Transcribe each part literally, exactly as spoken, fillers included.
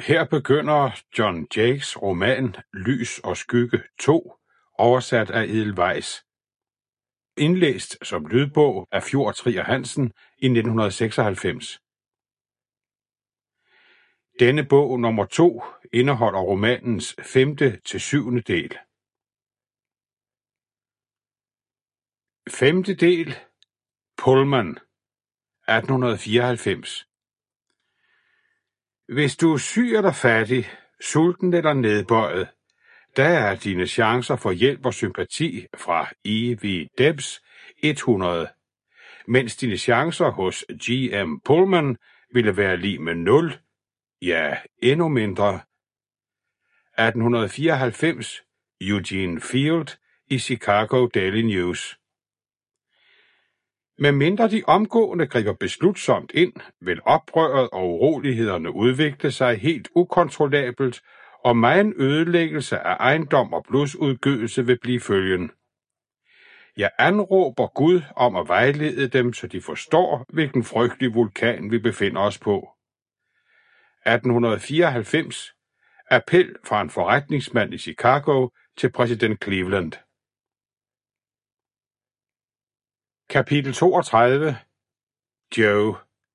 Her begynder John Jakes roman Lys og skygge to, oversat af Edelweiss. Indlæst som lydbog af Fjord Trier Hansen i nitten seksoghalvfems. Denne bog nummer to indeholder romanens femte til syvende del. Femte del. Pullman, atten fireoghalvfems. Hvis du er syg eller fattig, sulten eller nedbøjet, der er dine chancer for hjælp og sympati fra E V Debs hundrede, mens dine chancer hos G M Pullman ville være lig med nul, ja, endnu mindre. atten fireoghalvfems, Eugene Field i Chicago Daily News. Med mindre de omgående griber beslutsomt ind, vil oprøret og urolighederne udvikle sig helt ukontrollabelt, og megen ødelæggelse af ejendom og blodsudgydelse vil blive følgen. Jeg anråber Gud om at vejlede dem, så de forstår, hvilken frygtelig vulkan vi befinder os på. atten fireoghalvfems. Appel fra en forretningsmand i Chicago til præsident Cleveland. Kapitel toogtredive. Joe.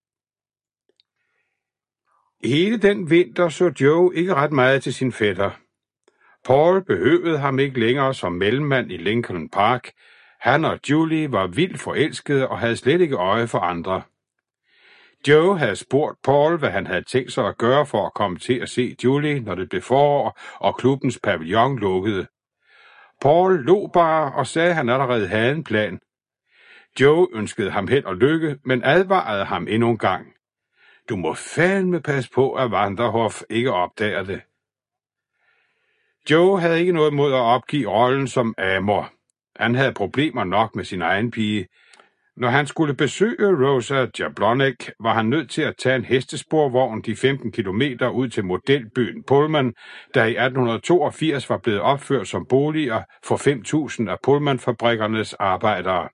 Hele den vinter så Joe ikke ret meget til sin fætter. Paul behøvede ham ikke længere som mellemmand i Lincoln Park. Han og Julie var vildt forelskede og havde slet ikke øje for andre. Joe havde spurgt Paul, hvad han havde tænkt sig at gøre for at komme til at se Julie, når det blev forår og klubbens pavillon lukkede. Paul lå bare og sagde, at han allerede havde en plan. Joe ønskede ham held og lykke, men advarede ham endnu en gang. Du må fandme passe på, at Vanderhoff ikke opdager det. Joe havde ikke noget mod at opgive rollen som Amor. Han havde problemer nok med sin egen pige. Når han skulle besøge Rosa Jablonek, var han nødt til at tage en hestesporvogn de femten kilometer ud til modelbyen Pullman, der i atten toogfirs var blevet opført som boliger for fem tusind af Pullman-fabrikkernes arbejdere.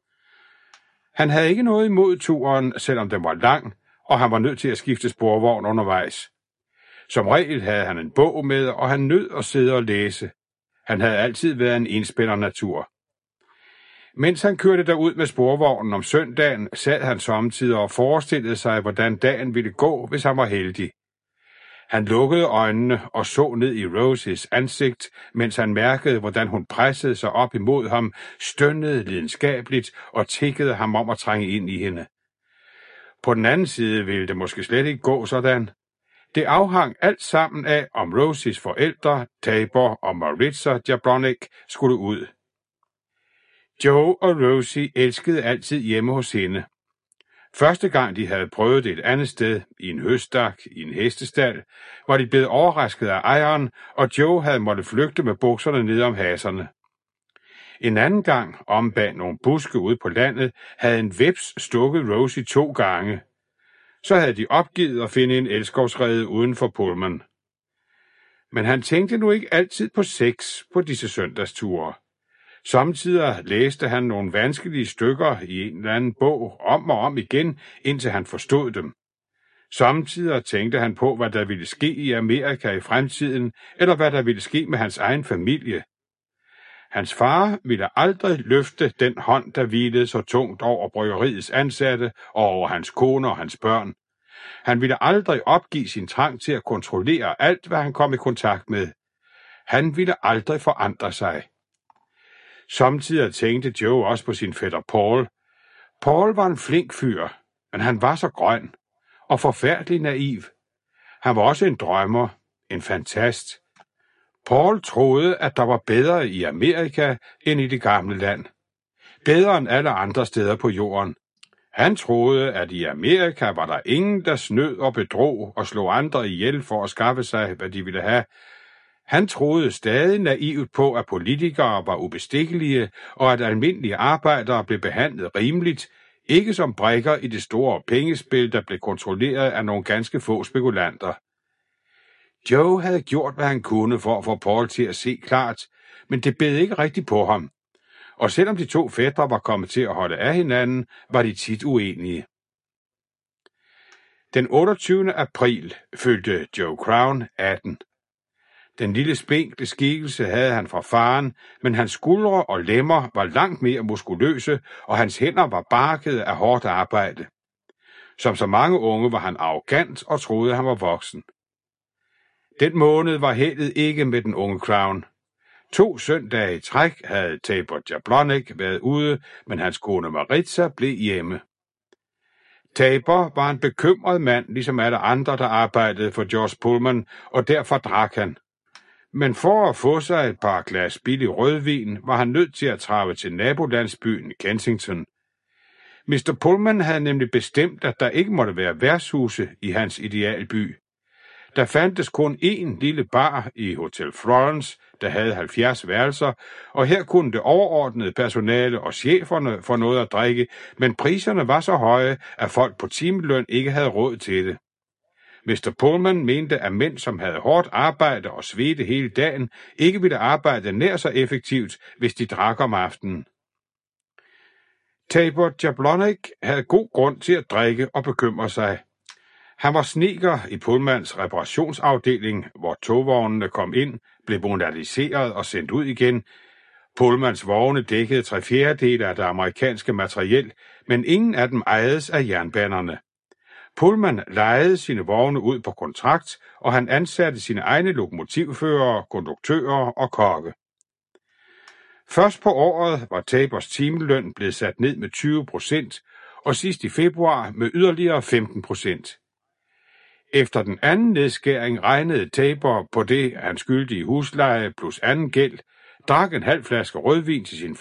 Han havde ikke noget imod turen, selvom den var lang, og han var nødt til at skifte sporvogn undervejs. Som regel havde han en bog med, og han nød at sidde og læse. Han havde altid været en enspænder natur. Mens han kørte derud med sporvognen om søndagen, sad han samtidig og forestillede sig, hvordan dagen ville gå, hvis han var heldig. Han lukkede øjnene og så ned i Roses ansigt, mens han mærkede, hvordan hun pressede sig op imod ham, stønnede lidenskabeligt og tikkede ham om at trænge ind i hende. På den anden side ville det måske slet ikke gå sådan. Det afhang alt sammen af, om Roses forældre, Tabor og Maritza Jablonek skulle ud. Joe og Rosie elskede altid hjemme hos hende. Første gang de havde prøvet det et andet sted, i en høstak, i en hestestald, var de blevet overrasket af ejeren, og Joe havde måttet flygte med bukserne ned om haserne. En anden gang, om bag nogle buske ude på landet, havde en veps stukket Rosie to gange. Så havde de opgivet at finde en elskovsrede uden for Pullman. Men han tænkte nu ikke altid på sex på disse søndagsture. Samtidig læste han nogle vanskelige stykker i en eller anden bog om og om igen, indtil han forstod dem. Samtidig tænkte han på, hvad der ville ske i Amerika i fremtiden, eller hvad der ville ske med hans egen familie. Hans far ville aldrig løfte den hånd, der hvilede så tungt over bryggeriets ansatte og over hans kone og hans børn. Han ville aldrig opgive sin trang til at kontrollere alt, hvad han kom i kontakt med. Han ville aldrig forandre sig. Samtidig tænkte Joe også på sin fætter Paul. Paul var en flink fyr, men han var så grøn og forfærdelig naiv. Han var også en drømmer, en fantast. Paul troede, at der var bedre i Amerika end i det gamle land. Bedre end alle andre steder på jorden. Han troede, at i Amerika var der ingen, der snød og bedrog og slog andre ihjel for at skaffe sig, hvad de ville have. Han troede stadig naivt på, at politikere var ubestikkelige, og at almindelige arbejdere blev behandlet rimeligt, ikke som brikker i det store pengespil, der blev kontrolleret af nogle ganske få spekulanter. Joe havde gjort, hvad han kunne for at få Paul til at se klart, men det bed ikke rigtigt på ham. Og selvom de to fætre var kommet til at holde af hinanden, var de tit uenige. Den otteogtyvende april fyldte Joe Crown atten. Den lille spinkle skikkelse havde han fra faren, men hans skuldre og lemmer var langt mere muskuløse, og hans hænder var barkede af hårdt arbejde. Som så mange unge var han arrogant og troede, han var voksen. Den måned var heldet ikke med den unge Crown. To søndage i træk havde Tabor Jablonec været ude, men hans kone Maritza blev hjemme. Tabor var en bekymret mand, ligesom alle andre, der arbejdede for George Pullman, og derfor drak han. Men for at få sig et par glas billig rødvin, var han nødt til at trave til nabolandsbyen Kensington. mister Pullman havde nemlig bestemt, at der ikke måtte være værtshuse i hans idealby. Der fandtes kun én lille bar i Hotel Florence, der havde halvfjerds værelser, og her kunne det overordnede personale og cheferne få noget at drikke, men priserne var så høje, at folk på timeløn ikke havde råd til det. mister Pullman mente, at mænd, som havde hårdt arbejde og svedte hele dagen, ikke ville arbejde nær så effektivt, hvis de drak om aftenen. Tabor Jablonec havde god grund til at drikke og bekymre sig. Han var snedker i Pullmans reparationsafdeling, hvor togvognene kom ind, blev moderniseret og sendt ud igen. Pullmans vogne dækkede tre fjerdedele af det amerikanske materiel, men ingen af dem ejedes af jernbanerne. Pullman lejede sine vogne ud på kontrakt, og han ansatte sine egne lokomotivførere, konduktører og kokke. Først på året var Tabors timeløn blevet sat ned med tyve procent, og sidst i februar med yderligere femten procent. Efter den anden nedskæring regnede Tabor på det, han skyldte i husleje plus anden gæld, drak en halv flaske rødvin til sin